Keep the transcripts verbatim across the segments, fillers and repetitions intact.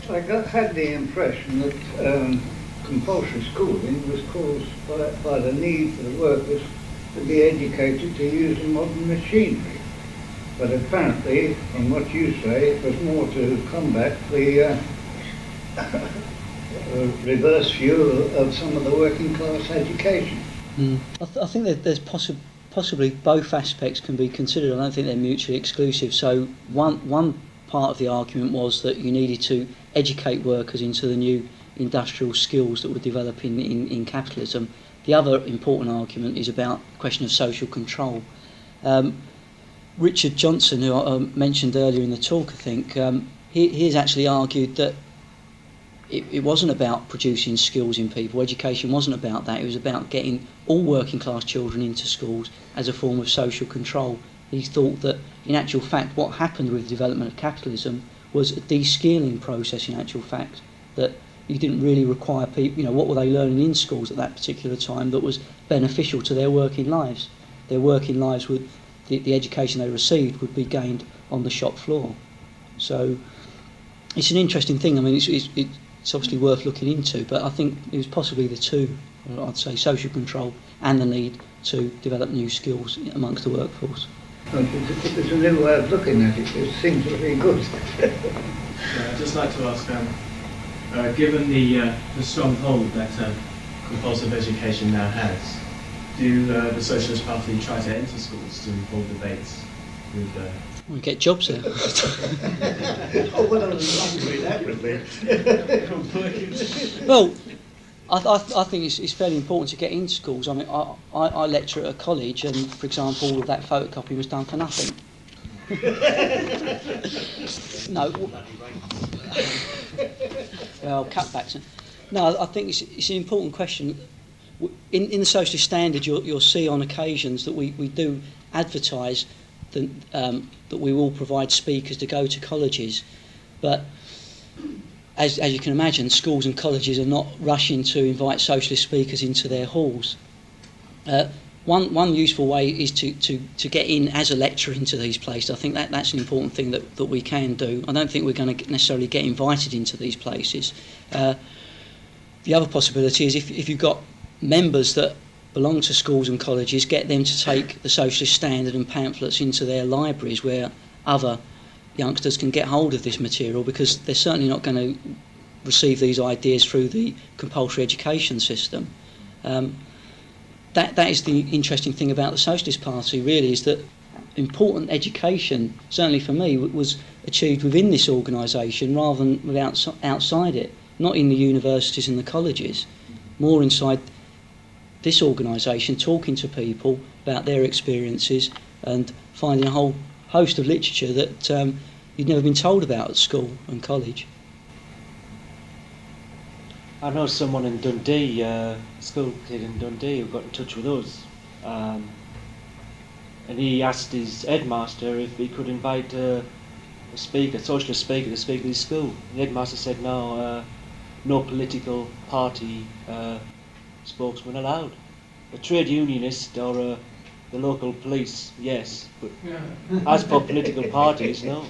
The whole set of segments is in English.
I got, had the impression that um, compulsory schooling was caused by, by the need for the workers to be educated to use modern machinery. But apparently, from what you say, it was more to combat the uh, reverse view of some of the working class education. Mm. I, th- I think that there's possi- possibly both aspects can be considered. I don't think they're mutually exclusive. So one one part of the argument was that you needed to educate workers into the new industrial skills that were developing in, in capitalism. The other important argument is about the question of social control. Um, Richard Johnson, who I mentioned earlier in the talk, I think, um, he, he has actually argued that it, it wasn't about producing skills in people. Education wasn't about that. It was about getting all working class children into schools as a form of social control. He thought that, in actual fact, what happened with the development of capitalism was a de-skilling process, in actual fact, that you didn't really require people, you know, what were they learning in schools at that particular time that was beneficial to their working lives? Their working lives would, the, the education they received would be gained on the shop floor. So it's an interesting thing. I mean, it's, it's, it's obviously worth looking into, but I think it was possibly the two, I'd say, social control and the need to develop new skills amongst the workforce. Well, if it's a new way of looking at it, it seems to be good. Yeah, I'd just like to ask, um, uh, given the, uh, the strong hold that uh, compulsive education now has, do uh, the Socialist Party try to enter schools to hold debates with... Uh... We get jobs there. Oh, well, I was wrong with that a bit. Well, I, th- I think it's, it's fairly important to get into schools. I mean, I, I, I lecture at a college, and for example, all of that photocopy was done for nothing. No. Well, cutbacks. No, I think it's, it's an important question. In, in the Socialist Standard, you'll, you'll see on occasions that we, we do advertise that, um, that we will provide speakers to go to colleges, but As, as you can imagine, schools and colleges are not rushing to invite socialist speakers into their halls. Uh, one one useful way is to, to, to get in as a lecturer into these places. I think that, that's an important thing that, that we can do. I don't think we're going to necessarily get invited into these places. Uh, the other possibility is if, if you've got members that belong to schools and colleges, get them to take the Socialist Standard and pamphlets into their libraries where other youngsters can get hold of this material, because they're certainly not going to receive these ideas through the compulsory education system. Um, that that is the interesting thing about the Socialist Party, really, is that important education, certainly for me, was achieved within this organisation rather than without, outside it, not in the universities and the colleges, more inside this organisation, talking to people about their experiences and finding a whole host of literature that um, you'd never been told about at school and college. I know someone in Dundee, uh, a school kid in Dundee, who got in touch with us, um, and he asked his headmaster if he could invite uh, a speaker, a socialist speaker, to speak at his school. The headmaster said no, uh, no political party uh, spokesman allowed. A trade unionist or a the local police, yes, but yeah. As for political parties, no.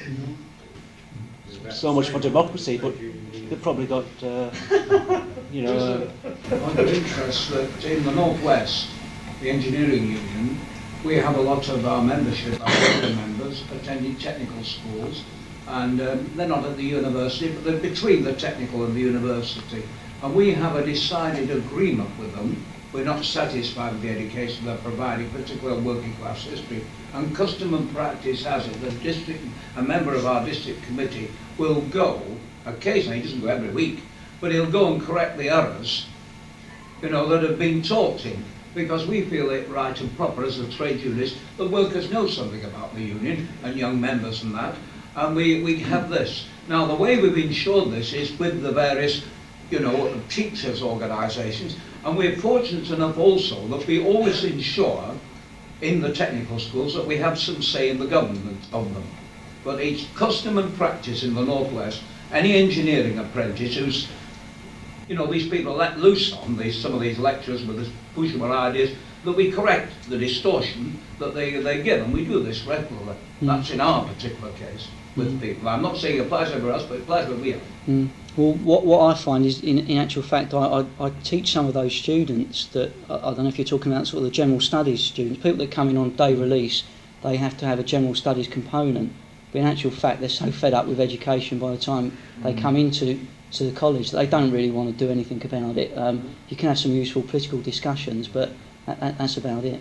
So much for democracy, but they've probably got, uh, you know... Uh, point of interest that in the North West, the engineering union, we have a lot of our membership, our local members, attending technical schools, and um, they're not at the university, but they're between the technical and the university. And we have a decided agreement with them. We're not satisfied with the education they're providing, particularly working class history. And custom and practice has it that district, a member of our district committee will go, occasionally, he doesn't go every week, but he'll go and correct the errors, you know, that have been taught him. Because we feel it right and proper as a trade unionist, the workers know something about the union and young members and that, and we, we have this. Now, the way we've ensured this is with the various, you know, teachers' organisations, and we're fortunate enough also that we always ensure in the technical schools that we have some say in the government of them. But it's custom and practice in the Northwest, any engineering apprentice who's, you know, these people let loose on, these, some of these lecturers with this push-up ideas, that we correct the distortion that they, they give, and we do this regularly. Mm. That's in our particular case. with people. I'm not saying it applies everywhere else, but it applies where we are. Mm. Well, what what I find is, in, in actual fact, I, I, I teach some of those students that, I, I don't know if you're talking about sort of the general studies students, people that come in on day release, they have to have a general studies component. But in actual fact, they're so fed up with education by the time they come into to the college that they don't really want to do anything about it. Um, you can have some useful political discussions, but that, that, that's about it.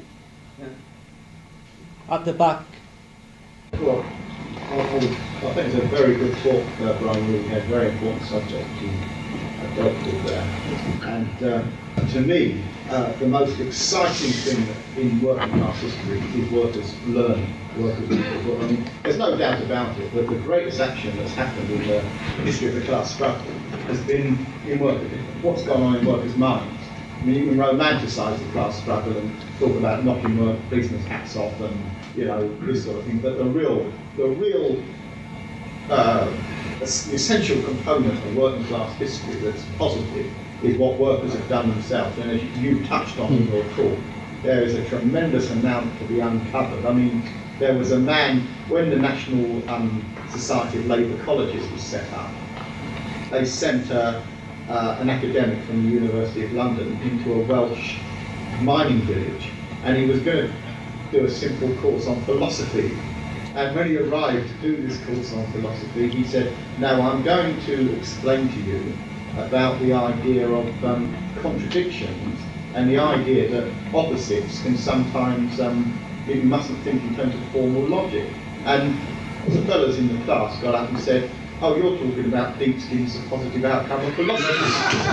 At the back. Well, I, I, would, I think it's a very good talk, uh, Brian. We had a very important subject you uh, dealt with there. And uh, to me, uh, the most exciting thing in working class history is workers learning. Workers, I mean, there's no doubt about it that the greatest action that's happened in the history of the class struggle has been in workers. What's gone on in workers' minds? I mean, you can romanticise the class struggle and talk about knocking work policemen's hats off and, you know, this sort of thing. But the real, the real uh, essential component of working class history that's positive is what workers have done themselves. And as you touched on in your talk, there is a tremendous amount to be uncovered. I mean, there was a man, when the National um, Society of Labour Colleges was set up, they sent a, uh, an academic from the University of London into a Welsh mining village, and he was going to do a simple course on philosophy. And when he arrived to do this course on philosophy, he said, now I'm going to explain to you about the idea of um, contradictions and the idea that opposites can sometimes, um, you mustn't think in terms of formal logic. And the fellows in the class got up and said, oh, you're talking about Deepskin's positive outcome of philosophy.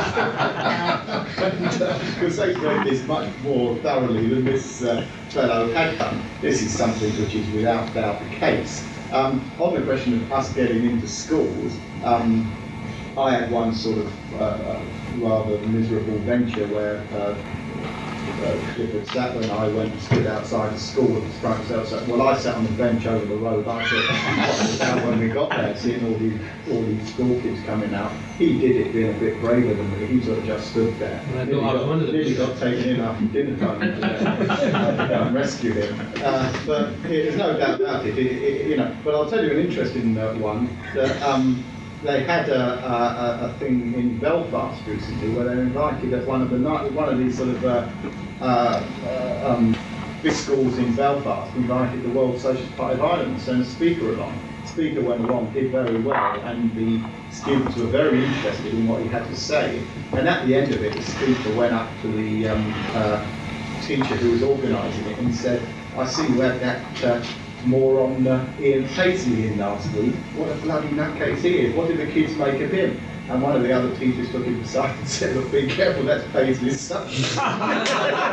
Because they've read this much more thoroughly than this uh, fellow had done. This is something which is without doubt the case. Um, on the question of us getting into schools, um, I had one sort of uh, rather miserable venture where uh, uh, Clifford sat when I went and stood outside the school and struck himself. So, well, I sat on the bench over the road. I thought, what when we got there, seeing all these all these school kids coming out, he did it being a bit braver than me. He sort of just stood there. Well, nearly I was got, one of them. nearly got taken in after dinner time. I go and rescue him. Uh, but there's no doubt about it. It, it. You know, but I'll tell you an interesting uh, one that. Um, They had a, a, a thing in Belfast recently where they invited at one of the night, one of these sort of uh, uh, uh, um, big schools in Belfast invited the World Socialist Party of Ireland to send a speaker along. The speaker went along, did very well, and the students were very interested in what he had to say. And at the end of it, the speaker went up to the um, uh, teacher who was organising it and said, "I see you had that." Uh, moron uh, Ian Paisley in last week. What a bloody nutcase he is. What did the kids make of him? And one of the other teachers took him aside and said, look, be careful, that's Paisley's son. uh,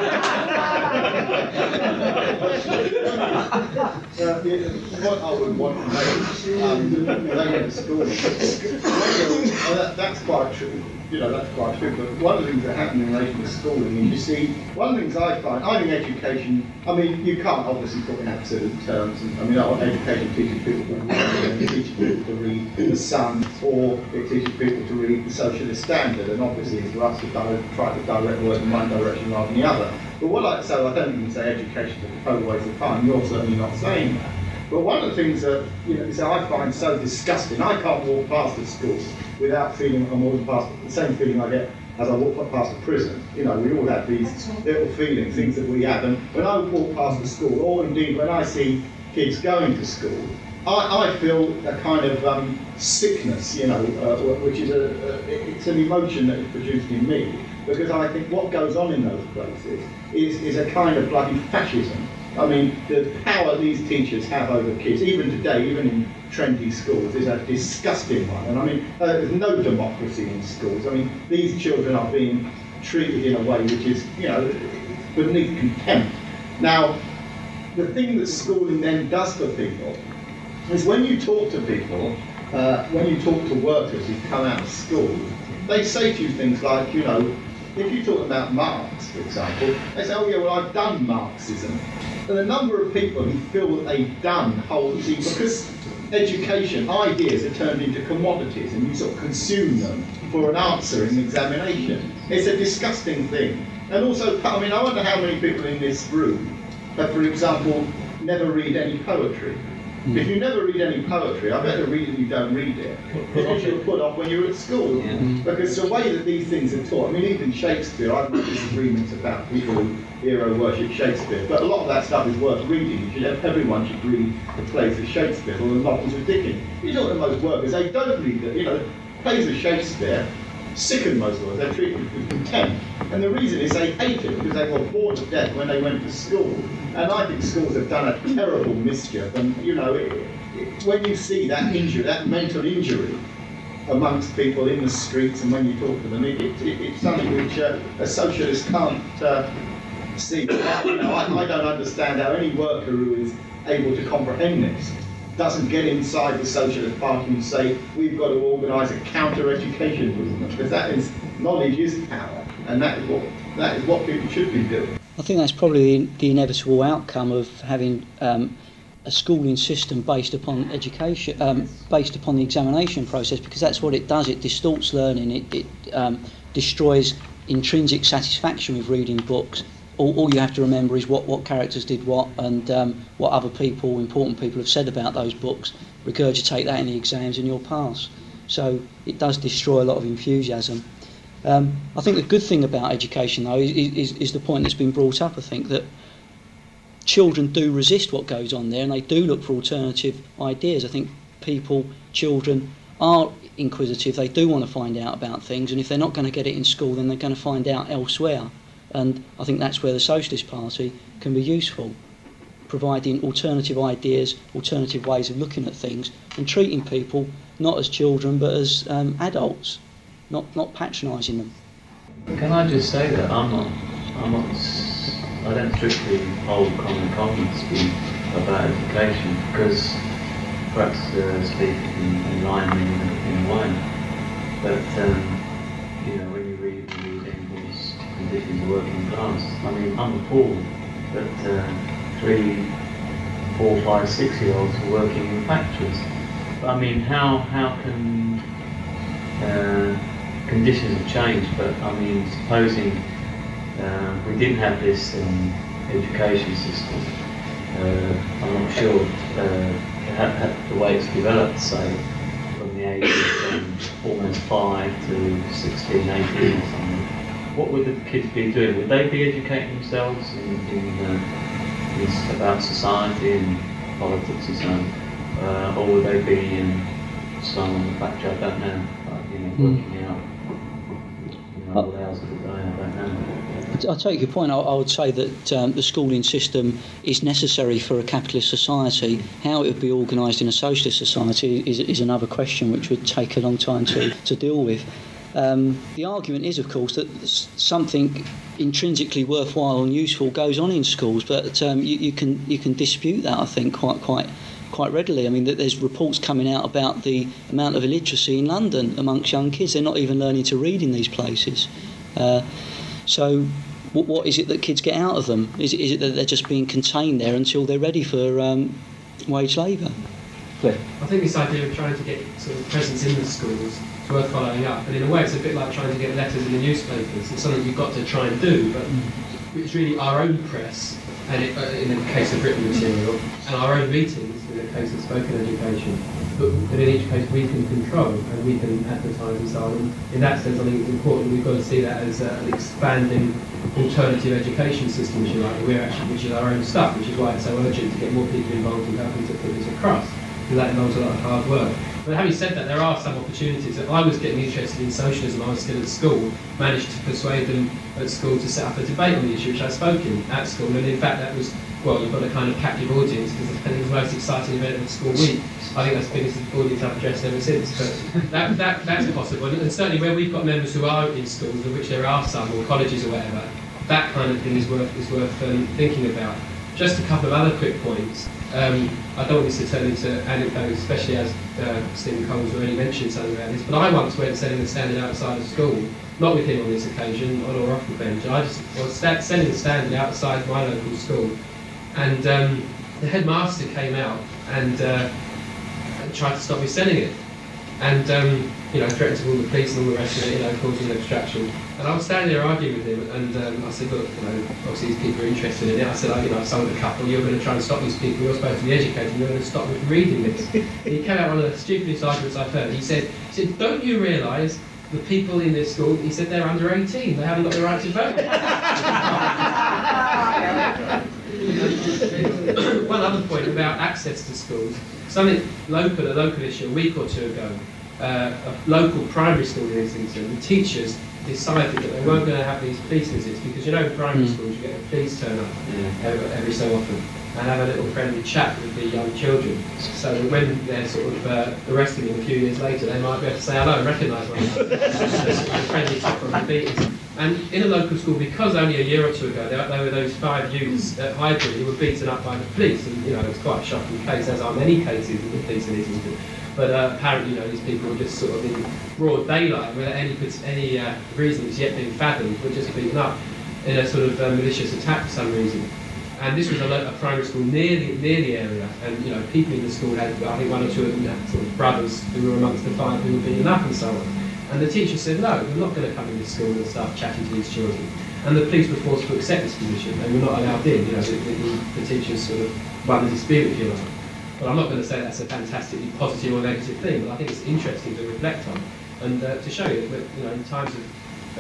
yeah, what I would want to know, um, they went to school. Well, that, that's quite true. You know, that's quite true, but one of the things that happen in relation to schooling is, you see, one of the things I find, I think education, I mean, you can't obviously put in absolute terms, and, I mean, our education teaches people to read, it teaches people to read The Sun, or it teaches people to read the Socialist Standard, and obviously it's for us to di- try to direct the work in one direction rather than the other. But what I say, I don't think you can say education is a total waste of time, you're certainly not saying that. But one of the things that, you know, is I find so disgusting, I can't walk past a school without feeling, I'm walking past the same feeling I get as I walk past a prison. You know, we all have these little feelings, things that we have. And when I walk past the school, or indeed when I see kids going to school, I, I feel a kind of um, sickness, you know, uh, which is a, a, it's an emotion that is produced in me. Because I think what goes on in those places is, is a kind of bloody fascism. I mean, the power these teachers have over kids, even today, even in trendy schools, is a disgusting one. And I mean, uh, there's no democracy in schools. I mean, these children are being treated in a way which is, you know, beneath contempt. Now, the thing that schooling then does for people is when you talk to people, uh, when you talk to workers who come out of school, they say to you things like, you know, if you talk about Marx, for example, they say, oh yeah, well, I've done Marxism. And a number of people who feel that they've done whole, see, because education, ideas are turned into commodities and you sort of consume them for an answer in examination. It's a disgusting thing. And also, I mean, I wonder how many people in this room have, for example, never read any poetry. Mm. If you never read any poetry, I bet the reason you don't read it is because you were put off when you were at school. Yeah. Mm. Because the way that these things are taught, I mean, even Shakespeare, I've got disagreements about people who hero worship Shakespeare, but a lot of that stuff is worth reading. You should have, everyone should read the plays of Shakespeare, or the novels of Dickens. You know what most workers, they don't read it. You know, plays of Shakespeare sicken most workers, they're treated with contempt. And the reason is they hate it because they were bored to death when they went to school. And I think schools have done a terrible mischief. And, you know, it, it, when you see that injury, that mental injury amongst people in the streets and when you talk to them, it, it, it, it's something which uh, a socialist can't uh, see. You know, I, I don't understand how any worker who is able to comprehend this doesn't get inside the Socialist Party and say, we've got to organise a counter-education movement, because that is, knowledge is power, and that is what, that is what people should be doing. I think that's probably the, the inevitable outcome of having um, a schooling system based upon education, um, based upon the examination process, because that's what it does. It distorts learning. It, it um, destroys intrinsic satisfaction with reading books. All, all you have to remember is what, what characters did what, and um, what other people, important people, have said about those books. Regurgitate that in the exams and you'll pass. So it does destroy a lot of enthusiasm. Um, I think the good thing about education, though, is, is, is the point that's been brought up, I think, that children do resist what goes on there and they do look for alternative ideas. I think people, children, are inquisitive. They do want to find out about things, and if they're not going to get it in school, then they're going to find out elsewhere. And I think that's where the Socialist Party can be useful, providing alternative ideas, alternative ways of looking at things, and treating people not as children but as um, adults, not not patronising them. Can I just say that I'm not, I'm not, I don't strictly hold common commons view about education, because perhaps uh, speak in, in line in, in a way, but um, you know, when you read, you read Engels' Conditions of Working Class, I mean, I'm appalled that uh, three, four, five, six-year-olds are working in factories. But I mean, how how can uh, conditions have changed? But I mean, supposing uh, we didn't have this um, education system, uh, I'm not sure uh, how, how, the way it's developed, say, from the age of um, almost five to sixteen, eighteen or something. What would the kids be doing? Would they be educating themselves in, in, uh, in about society and politics and so on? Uh, or would they be um, some on the factory? I don't know. Like, you know, working out, you know, all hours of the day. I don't know. I take your point. I, I would say that um, the schooling system is necessary for a capitalist society. How it would be organised in a socialist society is, is another question which would take a long time to, to deal with. Um, the argument is, of course, that something intrinsically worthwhile and useful goes on in schools, but um, you, you can you can dispute that, I think, quite quite quite readily. I mean, that there's reports coming out about the amount of illiteracy in London amongst young kids. They're not even learning to read in these places. Uh, so, what, what is it that kids get out of them? Is it, is it that they're just being contained there until they're ready for um, wage labour? I think this idea of trying to get sort of presence in the schools is worth following up, and in a way it's a bit like trying to get letters in the newspapers. It's something you've got to try and do, but it's really our own press, and it, uh, in the case of written material, and our own meetings in the case of spoken education, but, but in each case we can control and we can advertise and so on. And in that sense, I think it's important we've got to see that as uh, an expanding alternative education system, if you like, we're actually, which is our own stuff, which is why it's so urgent to get more people involved in helping to put this across. That involves a lot of hard work. But having said that, there are some opportunities. If I was getting interested in socialism, I was still at school, managed to persuade them at school to set up a debate on the issue, which I spoke in at school. And in fact, that was, well, you've got a kind of captive audience, because I think it was the most exciting event of the school week. I think that's the biggest audience I've addressed ever since. But that, that, that's possible. And certainly where we've got members who are in schools, of which there are some, or colleges or whatever, that kind of thing is worth, is worth um, thinking about. Just a couple of other quick points. Um, I don't want this to turn into anecdotes, especially as uh, Stephen Cole's already mentioned something about this, but I once went selling and standing outside of school, not with him on this occasion, on or off the bench. I just was sta- selling and standing outside my local school, and um, the headmaster came out and, uh, and tried to stop me selling it. and um, you know, threatened to call the police and all the rest of it, you know, causing an extraction. And I was standing there arguing with him, and um, I said, look, you know, obviously these people are interested in it. I said, oh, you know, I've sold a couple, you're going to try and stop these people, you're supposed to be educated, you're going to stop them from reading this. And he came out one of the stupidest arguments I've heard. He said, he said, don't you realise the people in this school, he said, they're under eighteen, they haven't got the right to vote. One other point about access to schools, something local, a local issue a week or two ago, uh, a local primary school in Islington, the teachers decided that they weren't going to have these police visits because, you know, in primary mm. schools you get the police turn up yeah. every, every so often and have a little friendly chat with the young children, so that when they're sort of uh, arresting them a few years later, they might be able to say hello and recognise one another. Sort of friendly talk from the beatings. And in a local school, because only a year or two ago there, there were those five youths at Highbury who were beaten up by the police, and you know, it was quite a shocking case, as are many cases of the police in Islington. But uh, apparently, you know, these people were just sort of in broad daylight, without any any uh, reason that's yet been fathomed, were just beaten up in a sort of uh, malicious attack for some reason. And this was a, a primary school near the, near the area, and you know, people in the school had, I think, one or two of them had sort of brothers who were amongst the five who were beaten up and so on. And the teacher said, no, we're not going to come in this school and start chatting to these children. And the police were forced to accept this position. They were not allowed in. You know, the, the, the teachers sort of won the dispute, if you like. But I'm not going to say that's a fantastically positive or negative thing, but I think it's interesting to reflect on and uh, to show you that, you know, in times of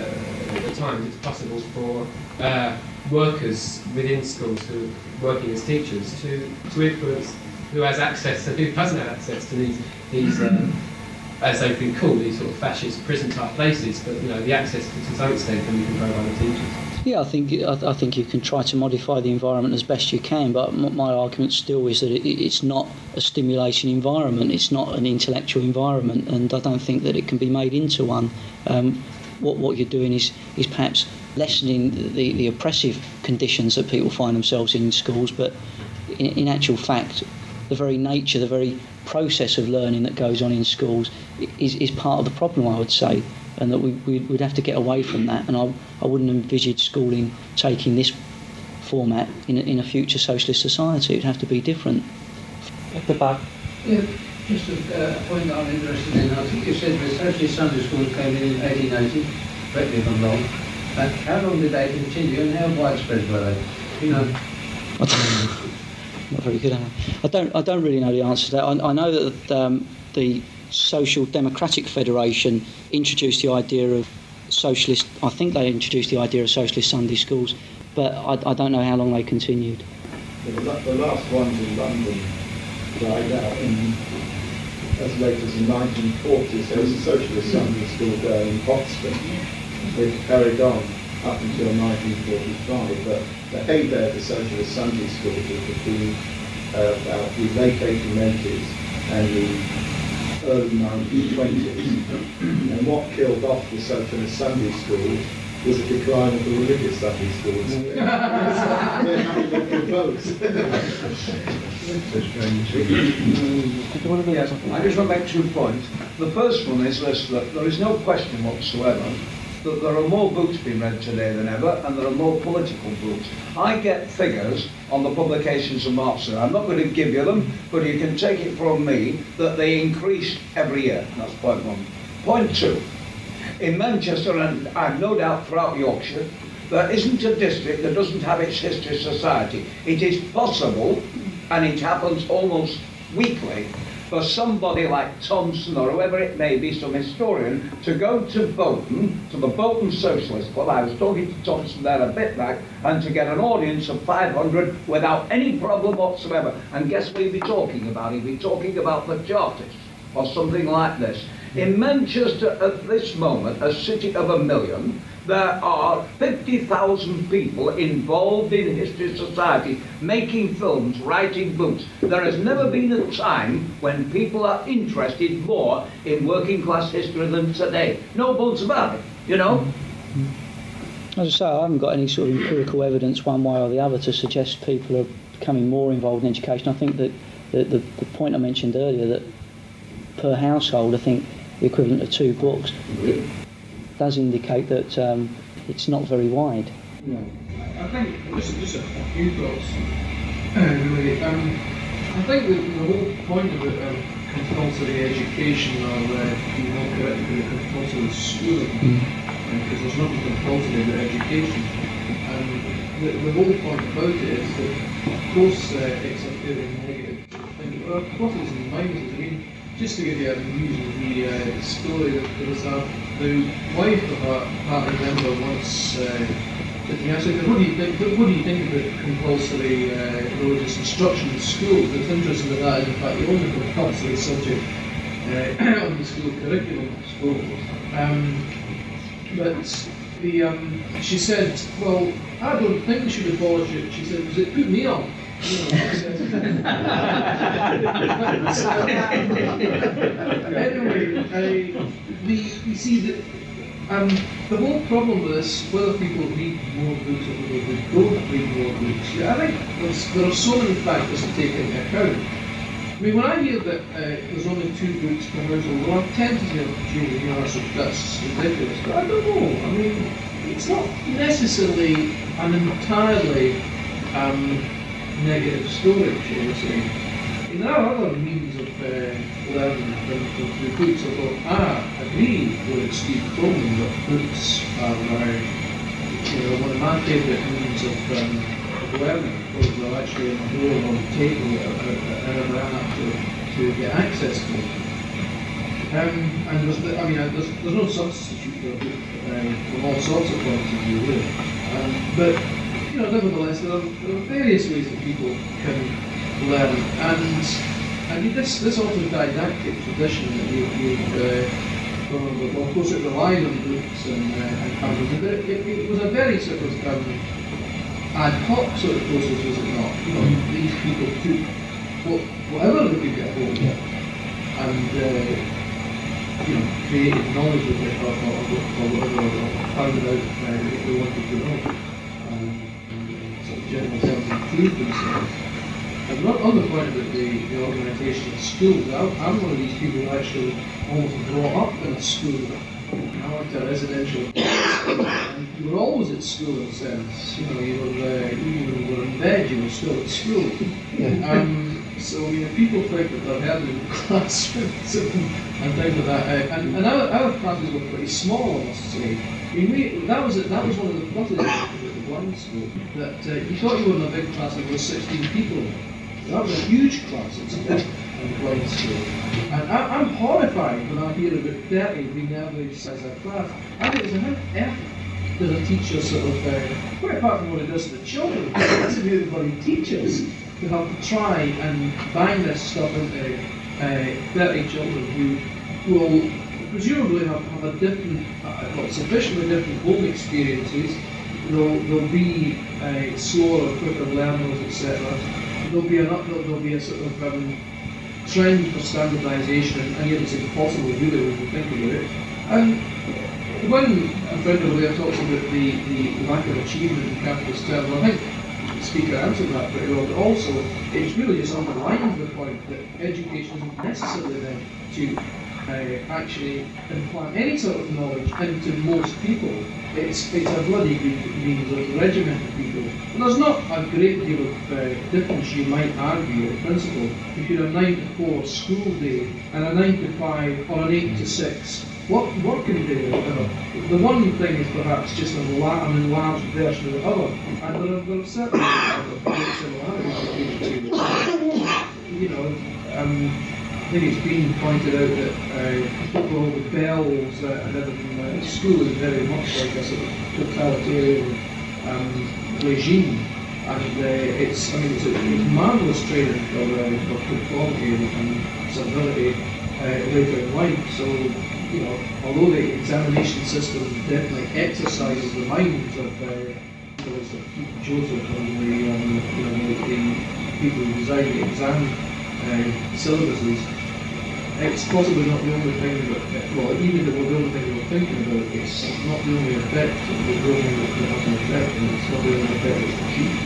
uh, at times it's possible for uh, workers within schools who are working as teachers to to influence who has access and who doesn't have access to these these. Um, as they've been called, these sort of fascist prison-type places, but you know, the access to, to some extent can be controlled by the teachers. Yeah, I think I, I think you can try to modify the environment as best you can, but m my argument still is that it, it's not a stimulation environment, it's not an intellectual environment, and I don't think that it can be made into one. Um, what what you're doing is is perhaps lessening the, the oppressive conditions that people find themselves in in schools, but in, in actual fact, the very nature, the very process of learning that goes on in schools is, is part of the problem, I would say, and that we, we, we'd have to get away from that. And I, I wouldn't envisage schooling taking this format in a, in a future socialist society. It'd have to be different. At the back. Yeah, just a uh, point that I'm interested in. I think you said the Socialist Sunday School came in in eighteen eighty, correct me if I'm wrong. Uh, how long did they continue and how widespread were they? You know. I don't, not very good, am I? I don't. I don't really know the answer to that. I, I know that um, the Social Democratic Federation introduced the idea of socialist. I think they introduced the idea of socialist Sunday schools, but I, I don't know how long they continued. The, the last ones in London died out in as late as the nineteen forties. There was a socialist Sunday school there in Hoxton. They carried on up until nineteen forty-five, but the heyday of the socialist Sunday schools was between uh, about the late eighteen eighties and the early nineteen twenties. And what killed off the socialist Sunday schools was a decline of the religious Sunday schools. They're having the votes. Yes, I just want to make two points. The first one is this, that there is no question whatsoever that there are more books being read today than ever, and there are more political books. I get figures on the publications of Marxism. I'm not going to give you them, but you can take it from me that they increase every year. That's point one. Point two, in Manchester, and I've no doubt throughout Yorkshire, there isn't a district that doesn't have its history society. It is possible, and it happens almost weekly, for somebody like Thompson or whoever it may be, some historian, to go to Bolton, to the Bolton Socialist Club, I was talking to Thompson there a bit back, and to get an audience of five hundred without any problem whatsoever. And guess what he'd be talking about? He'd be talking about the Chartists, or something like this. In Manchester at this moment, a city of a million, there are fifty thousand people involved in History Society, making films, writing books. There has never been a time when people are interested more in working class history than today. No bones about it, you know? As I say, I haven't got any sort of empirical evidence one way or the other to suggest people are becoming more involved in education. I think that the, the, the point I mentioned earlier, that per household, I think the equivalent of two books, it does indicate that um, it's not very wide. No. I think just, just a few thoughts. really. um, I think the, the whole point of it, um, compulsory education, or uh, be more correct, compulsory schooling, because there's nothing compulsory about education. And the, the whole point about it is that, of course, uh, it's a very negative thing. There are pluses and minuses. I mean, just to give you a use of the uh, story, that there was a, the wife of a party member once uh, that he asked her, what do you think, what do you think about compulsory uh, religious instruction in schools? It's interesting that that is in fact the only compulsory subject uh, on the school curriculum at school. Um, but the, um, she said, well, I don't think we should abolish it. She said, because it put me on. You know, anyway, I, the, you see, the, um, the whole problem with this, whether people read more books or whether they don't read more books, yeah, I think there's, there are so many factors to take into account. I mean, when I hear that uh, there's only two books per household, well, I tend to say, gee, you know, that's ridiculous. But I don't know. I mean, it's not necessarily an entirely um, negative story, shall we say. I mean, there are other means of uh, learning than the books, although I agree with Steve Coleman that books are, uh, you know, one of my favourite means of, um, of learning, because they're actually on the door on the table and around up to, to get access to them. Um, and there's, I mean, there's, there's no substitute for a book uh, from all sorts of points of view, really. Um, but, you know, nevertheless, there are, there are various ways that people can learn, and I mean this this autodidactic tradition that you you've uh, well, of course it relied on books and uh, and cameras, but it, it, it was a very sort of um, ad hoc sort of process, was it not? You know, these people took what, whatever they could get hold of and uh, you know, created knowledge of it or, or, or whatever, or found it out uh, if they wanted to know, um, and sort of general terms improved themselves. I'm not on the point about the, the organisation of schools. I'm, I'm one of these people who actually almost brought up in a school. I went to a residential school, and you were always at school in a sense. You know, you were, uh, even when you were in bed, you were still at school. Um, so, you know, people think that they're held in classrooms and things like that. Uh, and and our, our classes were pretty small, I must say. I mean, we, that was that was one of the pluses of the blind school, that uh, you thought you were in a big class and there were sixteen people. That was a huge class at school, in blind school. And I, I'm horrified when I hear about thirty being the average size of class. I think it's a bit effort does a teacher sort of, uh, quite apart from what it does to the children, it's to do the bloody teachers who have to try and bang this stuff into uh, thirty children who will presumably have, have a different, uh, well, sufficiently different home experiences. They'll, they'll be uh, slower, quicker learners, et cetera. There'll be, an, there'll be a sort of um, trend for standardisation, and, and yet it's impossible really when you think about it. And when a friend over there talks about the, the lack of achievement in capitalist terms, I think the speaker answered that pretty well, but also it's really just underlines the point that education isn't necessarily then to uh, actually implant any sort of knowledge into most people. It's, it's a bloody good means of regimenting people. And there's not a great deal of uh, difference, you might argue, in principle, if you're a nine to four school day and a nine to five or an eight to six what working day or whatever. The one thing is perhaps just an enlarged version of the other, and there are, there are certainly other similarities between the two. You know, um, I think it's been pointed out that uh, all the bells uh, and everything uh, school is very much like a sort of totalitarian um, regime, and uh, it's I mean it's a it's marvellous training for uh, for conformity and, and civility uh, later in life. So you know, although the examination system definitely exercises the minds of uh, Joseph and the um, you know the, the people who design the exam uh, syllabuses. It's possibly not the only thing that, well, even if it were the only thing we were thinking about, it's not the only effect, it's the only thing that can have an effect, and it's not the only effect that's achieved.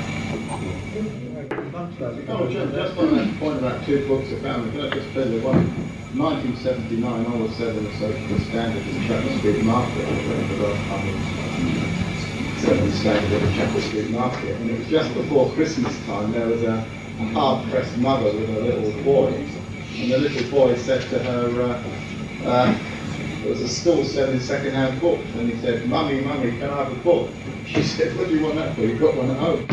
Oh, just, just on that point about two books of family, can I just tell you one? nineteen seventy-nine, I was seven of social standard in Chapel Street Market, I was seven standard at the Chapel Street Market, and it was just before Christmas time. There was a, a hard-pressed mother with a little boy and the little boy said to her, uh, uh, there was a store selling second-hand books, and he said, "Mummy, Mummy, can I have a book?" She said, "What do you want that for? You've got one at home."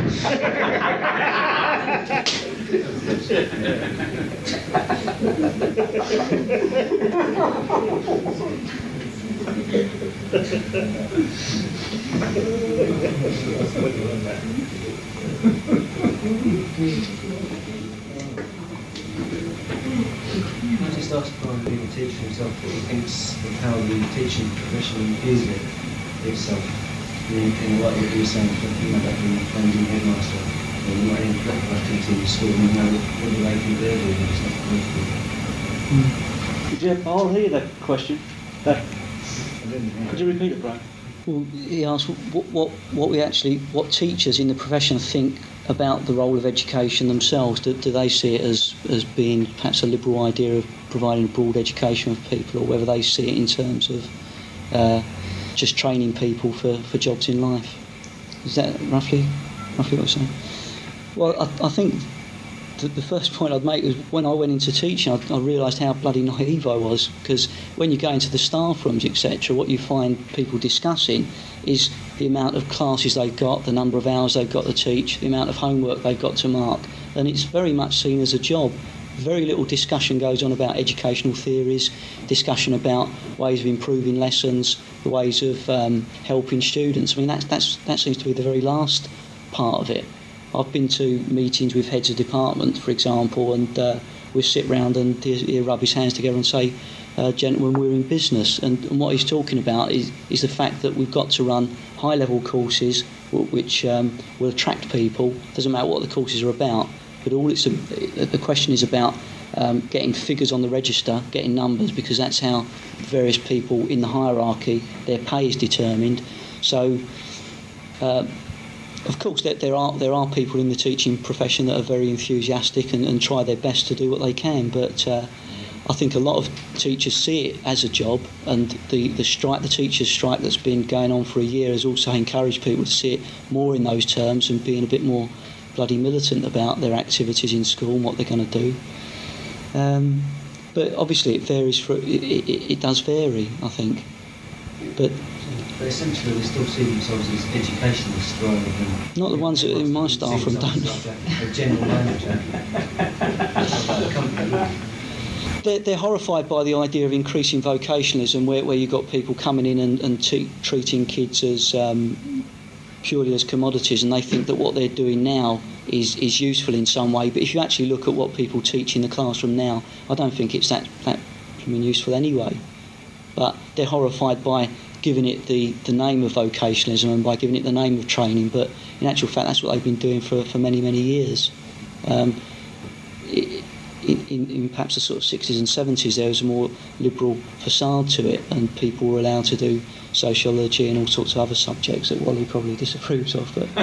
I just asked Brian, being a teacher himself, what he thinks of how the teaching profession uses it itself. In, in what you were saying, you know, about being a friendly headmaster, or not any practical activity in the school, and how whether they can do it or it's not supposed to. Did you all hear that question? That, could you repeat it, Brian? Well, he asked what, what, what we actually, what teachers in the profession think about the role of education themselves. Do, do they see it as, as being perhaps a liberal idea of providing a broad education for people, or whether they see it in terms of uh, just training people for, for jobs in life? Is that roughly roughly what I'm saying? Well, I, I think the, the first point I'd make was when I went into teaching, I, I realised how bloody naive I was, because when you go into the staff rooms, et cetera, what you find people discussing is the amount of classes they've got, the number of hours they've got to teach, the amount of homework they've got to mark, and it's very much seen as a job. Very little discussion goes on about educational theories, discussion about ways of improving lessons, the ways of um, helping students. I mean, that's, that's, that seems to be the very last part of it. I've been to meetings with heads of department, for example, and uh, we sit round and he'll rub his hands together and say, uh, gentlemen, we're in business. And, and what he's talking about is, is the fact that we've got to run high-level courses which um, will attract people. Doesn't matter what the courses are about, but all it's a, the question is about um, getting figures on the register, getting numbers, because that's how various people in the hierarchy, their pay is determined. So, uh, of course, there, there are there are people in the teaching profession that are very enthusiastic and, and try their best to do what they can, but uh, I think a lot of teachers see it as a job, and the, the strike, the teachers' strike that's been going on for a year has also encouraged people to see it more in those terms and being a bit more bloody militant about their activities in school and what they're going to do. Um, but obviously it varies, for, it, it, it does vary, I think. But But essentially they still see themselves as educationalists rather than... Not the ones that in my staff room don't. Like a, a general manager. They're, they're horrified by the idea of increasing vocationalism, where, where you've got people coming in and, and t- treating kids as um, purely as commodities, and they think that what they're doing now is, is useful in some way. But if you actually look at what people teach in the classroom now, I don't think it's that, that I mean, useful anyway. But they're horrified by giving it the, the name of vocationalism and by giving it the name of training, but in actual fact that's what they've been doing for, for many, many years. Um, it, in, in, in perhaps the sort of sixties and seventies there was a more liberal facade to it, and people were allowed to do sociology and all sorts of other subjects that Wally probably disapproves of. But,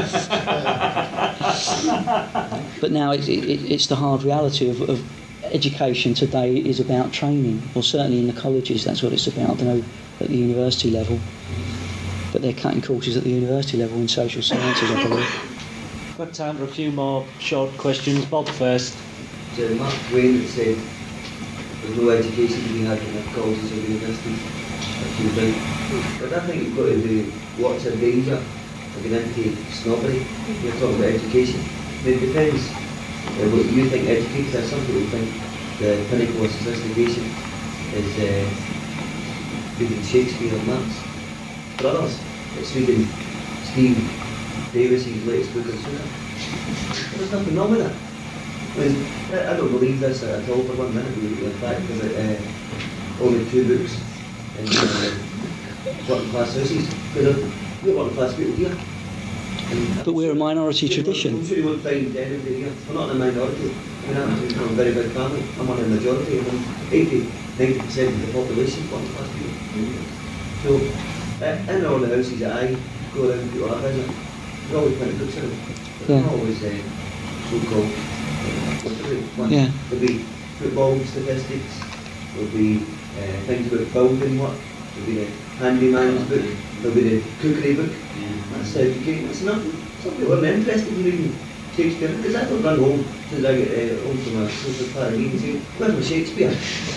but now it, it, it's the hard reality of, of education today is about training, or certainly in the colleges that's what it's about. I don't know at the university level, but they're cutting courses at the university level in social sciences, I believe. Got time for a few more short questions. Bob first. So Mark Twain said there's no education to be had in the colleges or universities. But I think you've got to do what's a danger of getting into snobbery. You're talking about education. It depends uh, what you think education is. Some people think the pinnacle of sophistication is uh, reading Shakespeare and Marx. For others, it's reading Steve Davis's latest book on Sunnah. There's nothing wrong with that. I, mean, I don't believe this at all for one minute. In fact, there's uh, only two books in uh, working class houses. Because we're working class people here. And but we're a minority I'm tradition. I'm sure you won't find anybody here. We're not in a minority. I mean, I'm from a very big family. I'm one of the majority. I mean, eighty, ninety percent of the population is working class people. So, uh, in all the houses that I go around and people are in, there's always plenty of books in them. But Yeah. they're always uh, so-called. Yeah. There'll be football statistics, there'll be uh, things about building work, there'll be the handyman's book, there'll be the cookery book. That's educating. It's not. Some people aren't interested in reading Shakespeare, because I don't run home till I get uh, home from a social party and say, where's my Shakespeare?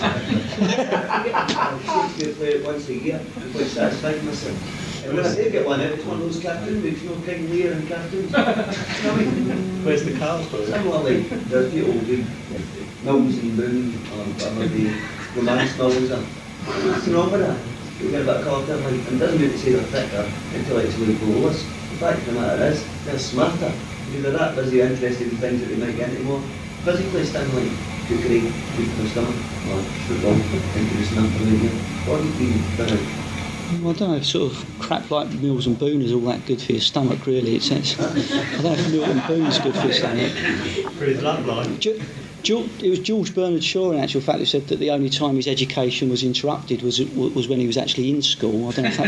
Shakespeare play it once a year, I'm quite satisfied with myself. And when I do get one out, it's one of those cartoon books, you know, King Lear and cartoons. You know what I mean? Where's the cars for it? Some are like, there's people who do Mills and Boone, or maybe romance novels. What's wrong with that? You get a bit caught up, like, and it doesn't mean to say they're thicker, intellectually below us. The fact of the matter is, they're smarter. Either that, busy interested in things that they might get into more physically stimulating, cookery, food for the stomach, or football, introducing them for the year. What do you think about it? Well, I don't know if sort of crap like Mills and Boone is all that good for your stomach, really. It's, it's, I don't know if Mills and Boone is good for your stomach. For his love life. Ge- George, it was George Bernard Shaw, in actual fact, who said that the only time his education was interrupted was was when he was actually in school. I don't know if that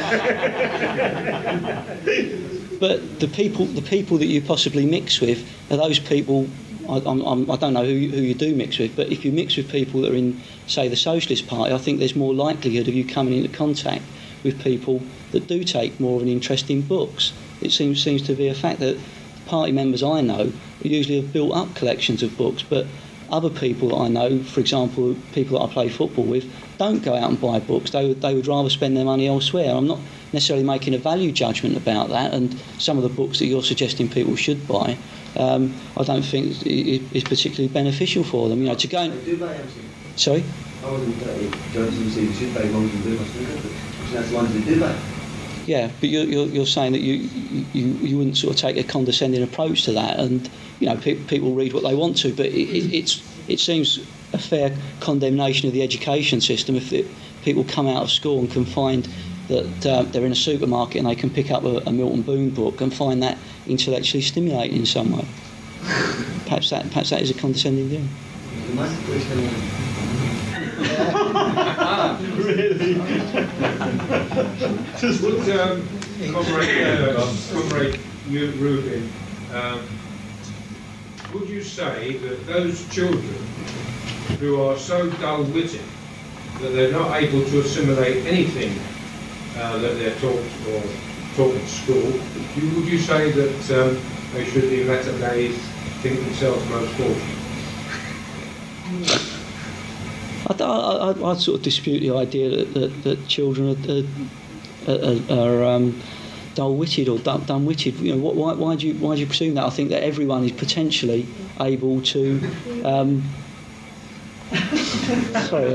was the... But the people, the people that you possibly mix with are those people. I, I'm, I don't know who, who you do mix with, but if you mix with people that are in, say, the Socialist Party, I think there's more likelihood of you coming into contact with people that do take more of an interest in books. It seems seems to be a fact that party members I know usually have built up collections of books, but other people that I know, for example, people that I play football with, don't go out and buy books. They would, they would rather spend their money elsewhere. I'm not necessarily making a value judgment about that, and some of the books that you're suggesting people should buy, um, I don't think is particularly beneficial for them. You know, to go and... do buy them. Sorry? I wasn't uh, judging saying you should buy ones and do my snooker, but that's the ones that do buy. Yeah, but you're, you're, you're saying that you, you you wouldn't sort of take a condescending approach to that, and you know pe- people read what they want to, but it, it, it's it seems a fair condemnation of the education system if it, people come out of school and can find that uh, they're in a supermarket and they can pick up a, a Milton Boone book and find that intellectually stimulating in some way. Perhaps that perhaps that is a condescending view. Really? Would um, Comrade, uh, Comrade Rubin, um, would you say that those children who are so dull-witted that they're not able to assimilate anything uh, that they're taught or taught at school, you, would you say that um, they should in latter days think themselves most fortunate? I, I, I'd sort of dispute the idea that, that, that children are, are, are um, dull-witted or dumb, dumb-witted. You know, why, why do you why do you presume that? I think that everyone is potentially able to. Um, sorry, I,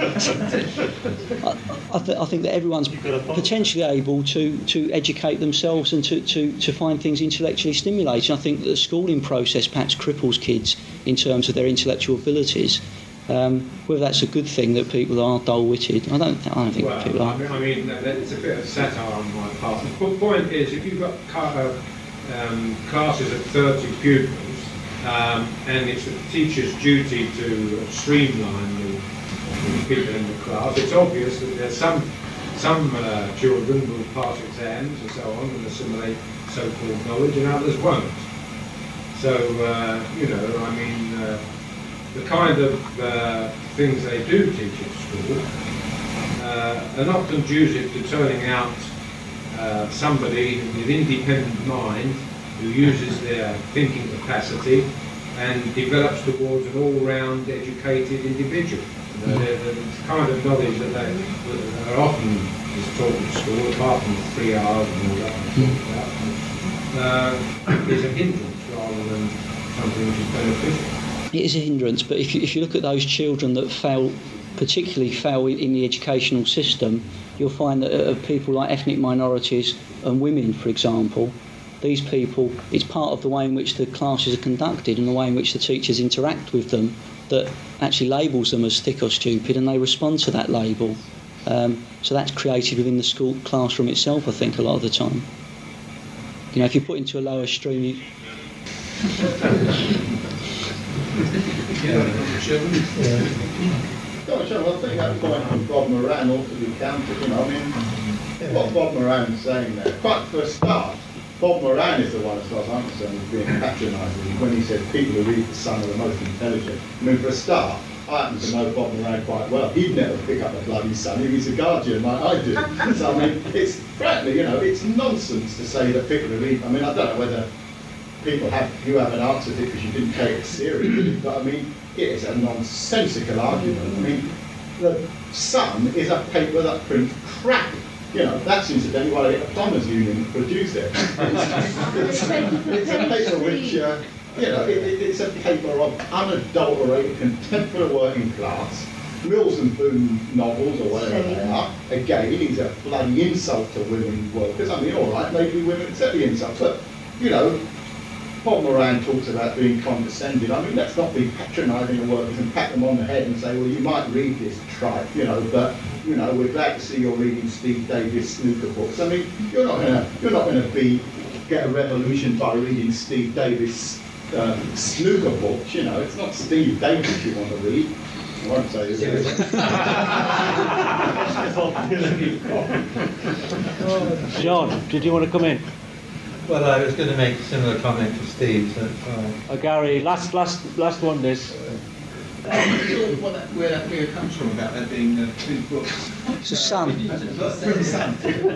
I, th- I think that everyone's potentially able to, to educate themselves and to, to, to find things intellectually stimulating. I think that the schooling process perhaps cripples kids in terms of their intellectual abilities. Um, whether that's a good thing that people are dull-witted, I don't. I don't think well, people are. I mean, I mean that, it's a bit of satire on my part. The point is, if you've got uh, um, classes of thirty pupils, um, and it's the teacher's duty to streamline the, the people in the class, it's obvious that there's some some uh, children will pass exams and so on and assimilate so-called knowledge, and others won't. So uh, you know, I mean. Uh, The kind of uh, things they do teach at school uh, are not conducive to turning out uh, somebody with independent mind who uses their thinking capacity and develops towards an all-round educated individual. Uh, the, the kind of knowledge that they that are often is taught at school, apart from three hours and all that I talked about, uh, is a hindrance rather than something which is beneficial. It is a hindrance, but if you, if you look at those children that fail, particularly fail in the educational system, you'll find that uh, people like ethnic minorities and women, for example, these people, it's part of the way in which the classes are conducted and the way in which the teachers interact with them that actually labels them as thick or stupid, and they respond to that label. Um, so that's created within the school classroom itself, I think, a lot of the time. You know, if you put into a lower stream, you... Yeah. No, sure, I think that point from Bob Moran ought to be counted. You know, I mean, what Bob Moran's saying there, quite for a start, Bob Moran is the one, as far as I'm concerned, who's being patronising when he said people who read The Sun are the most intelligent. I mean, for a start, I happen to know Bob Moran quite well. He'd never pick up a bloody Sun if he's a Guardian like I do. So, I mean, it's, frankly, you know, it's nonsense to say that people who read, I mean, I don't know whether people have, you haven't answered it because you didn't take it seriously, but I mean, it is a nonsensical argument. I mean, the Sun is a paper that prints crap. You know, that's incidentally why the plumbers union produce it. It's, it's, it's a paper which, uh, you know, it, it, it's a paper of unadulterated contempt for the working class, Mills and Boon novels or whatever they are. Again, it's a bloody insult to women workers. I mean, all right, maybe women accept the insult, but, you know, Bob Moran talks about being condescending. I mean, let's not be patronising the workers and pat them on the head and say, well, you might read this tripe, you know, but, you know, we're glad to see you're reading Steve Davis snooker books. I mean, you're not gonna, you're not gonna be get a revolution by reading Steve Davis uh, snooker books. You know, it's not Steve Davis you want to read. I won't say this. John, did you want to come in? Well, I was going to make a similar comment to Steve. So, uh, uh, Gary, last, last, last one. This. Uh, what that, where that figure comes from about there being uh, two books. It's the Sun. From the Sun.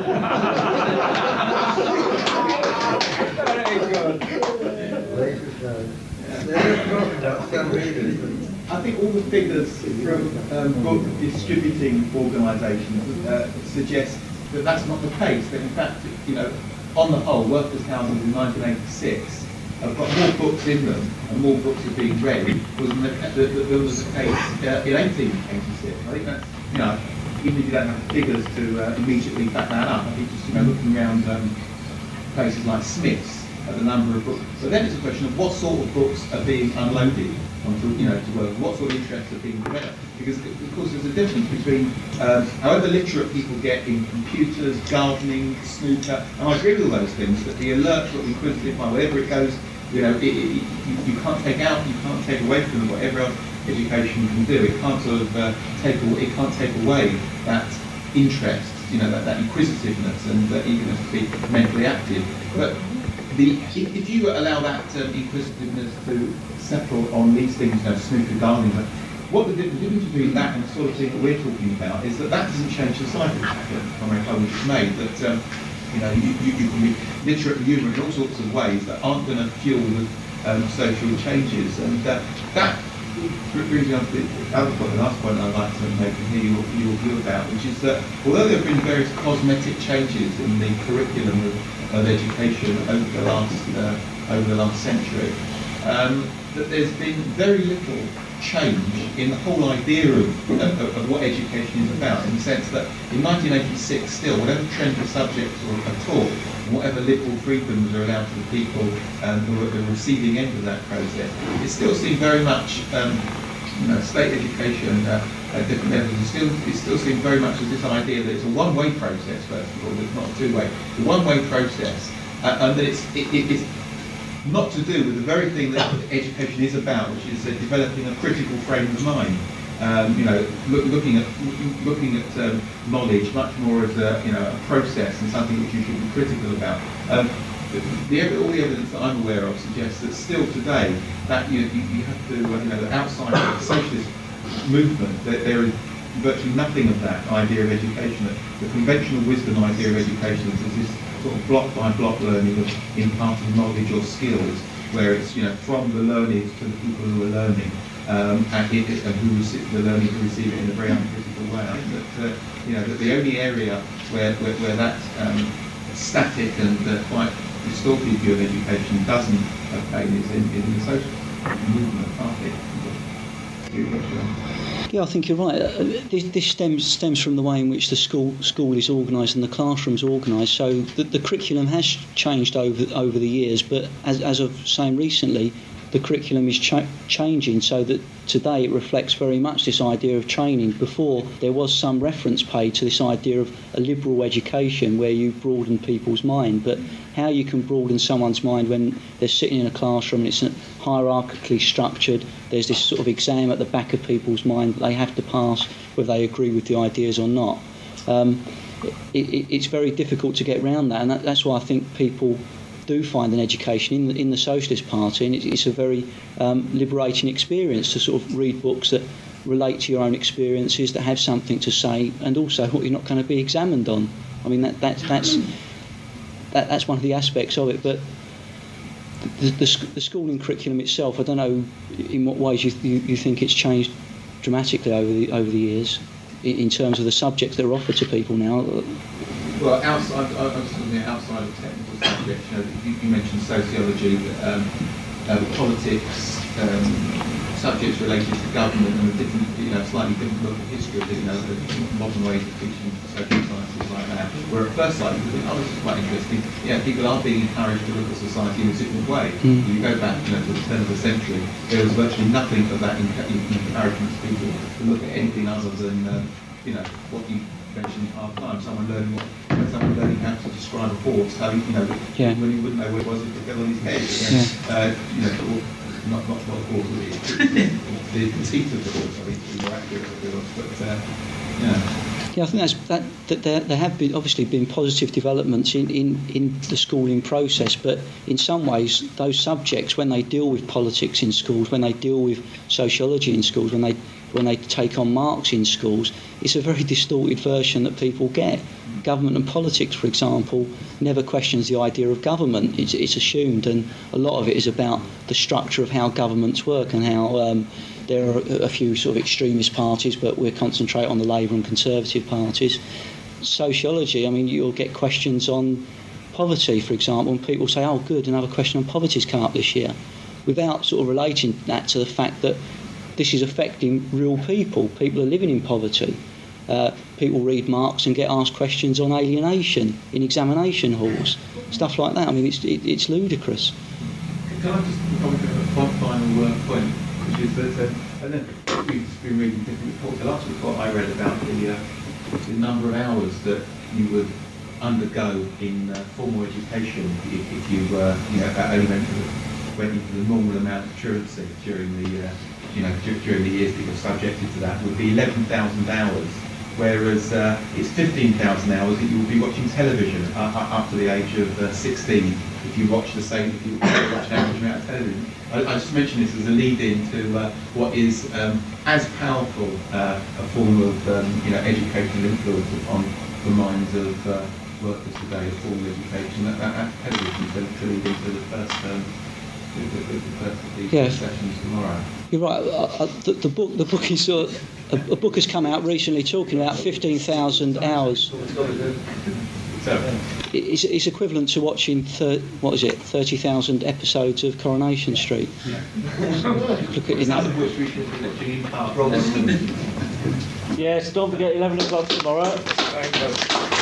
I think all the figures from um, book distributing organisations uh, suggest that that's not the case. That in fact, you know, on the whole, workers' housing in nineteen eighty-six have got more books in them and more books are being read than there was the case uh, in eighteen eighty-six. I think that's, you know, even if you don't have the figures to uh, immediately back that up, I think just, you know, looking around um, places like Smith's at the number of books. So then it's a question of what sort of books are being unloaded onto, you know, to work, what sort of interests are being developed. Because, of course, there's a difference between um, however literate people get in computers, gardening, snooker, and I agree with all those things, that the alert, what inquisitive mind, wherever it goes, you know, it, it, you, you can't take out, you can't take away from them whatever else education can do. It can't sort of uh, take, away, it can't take away that interest, you know, that, that inquisitiveness and that eagerness to be mentally active. But the, if, if you allow that um, inquisitiveness to settle on these things, you know, snooker, gardening, but what the difference between that and the sort of thing that we're talking about is that that doesn't change society. Comrade Holmes just made that um, you know you, you, you can be literate and humour in all sorts of ways that aren't going to fuel the um, social changes, and uh, that brings me on to the other point, the last point I'd like to make and hear your, your view about, which is that although there have been various cosmetic changes in the curriculum of, of education over the last uh, over the last century, um, that there's been very little change in the whole idea of, of, of what education is about, in the sense that in nineteen eighty-six still, whatever trendy subjects are taught, and whatever liberal freedoms are allowed to the people um, who are at the receiving end of that process, it still seemed very much, um, you know, state education uh, at different levels, it still, it still seemed very much as this idea that it's a one-way process, first of all, it's not a two-way, it's a one-way process, uh, and that it's, it, it, it's not to do with the very thing that education is about, which is uh, developing a critical frame of mind. Um, you know, look, looking at looking at um, knowledge much more as a, you know, a process and something which you should be critical about. Um, the, the, all the evidence that I'm aware of suggests that still today that you, you, you have to, uh, you know, outside of the socialist movement, that there is virtually nothing of that idea of education. That the conventional wisdom idea of education is this sort of block by block learning of imparting knowledge or skills, where it's, you know, from the learned to the people who are learning, um, and, it, and who receive, the learning who receive it in a very uncritical way. I think that, uh, you know, that the only area where where, where that um, static and uh, quite distorted view of education doesn't obtain is in, in the social movement party. Yeah, I think you're right. Uh, this, this stems stems from the way in which the school school is organised and the classroom's organised. So the, the curriculum has changed over over the years, but as as of saying recently, the curriculum is cha- changing so that today it reflects very much this idea of training. Before, there was some reference paid to this idea of a liberal education where you broaden people's mind, but how you can broaden someone's mind when they're sitting in a classroom and it's hierarchically structured, there's this sort of exam at the back of people's mind that they have to pass whether they agree with the ideas or not. Um, it, it, it's very difficult to get around that, and that, that's why I think people do find an education in the, in the Socialist Party, and it, it's a very um, liberating experience to sort of read books that relate to your own experiences, that have something to say, and also what you're not going to be examined on. I mean, that, that that's that, that's one of the aspects of it. But the, the, sc- the schooling curriculum itself, I don't know in what ways you, you, you think it's changed dramatically over the over the years in, in terms of the subjects that are offered to people now. Well, outside, I was talking outside of technical subjects. You know, you, you mentioned sociology, um, uh, politics, um, subjects related to government, and a different, you know, slightly different look at history. You know, the modern ways of teaching social sciences like that. Where at first sight, you think, oh, this is quite interesting. Yeah, people are being encouraged to look at society in a different way. Mm. You go back, you know, to the turn of the century, there was virtually nothing of that encouragement to people to look at anything other than, um, you know, what you mentioned half time. Someone learning what, someone learning how to describe a horse, how you know, yeah. when he wouldn't know where it was, it fell on his head. Yeah. Uh, you know, not not what the horse really is. the, the teeth of the horse, I think, to be more accurate of the horse, but uh, yeah. Yeah, I think that's, that, that there, there have been obviously been positive developments in, in, in the schooling process, but in some ways those subjects, when they deal with politics in schools, when they deal with sociology in schools, when they when they take on Marx in schools, it's a very distorted version that people get. Government and politics, for example, never questions the idea of government. It's, it's assumed, and a lot of it is about the structure of how governments work and how um, there are a few sort of extremist parties, but we'll concentrate on the Labour and Conservative parties. Sociology, I mean, you'll get questions on poverty, for example, and people say, oh, good, another question on poverty's come up this year, without sort of relating that to the fact that this is affecting real people. People are living in poverty. Uh, people read Marx and get asked questions on alienation in examination halls, stuff like that. I mean, it's it, it's ludicrous. Can I just comment on a final uh, point, which is that, uh, and then we've been reading different reports. The last report I read about the, uh, the number of hours that you would undergo in uh, formal education if, if you were, you know, only went, went into the normal amount of truancy during the, uh, you know, during the years that you're subjected to that, would be eleven thousand hours. Whereas uh, it's fifteen thousand hours that you will be watching television uh, up to the age of uh, sixteen if you watch the same, if you watch an average amount of television. I, I just mention this as a lead-in to uh, what is um, as powerful uh, a form of um, you know, educational influence upon the minds of uh, workers today as formal education. That, that, that television is going to lead into the first, um, the, the, the first of these yes. sessions tomorrow. You're right. Uh, uh, the, the book, the book is uh, a, a book has come out recently talking about fifteen thousand hours. So, it's, it's equivalent to watching thir- what is it, thirty thousand episodes of Coronation Street. Yeah. Look at it. Some of which we should be watching in part. Yes, don't forget eleven o'clock tomorrow. Thank you.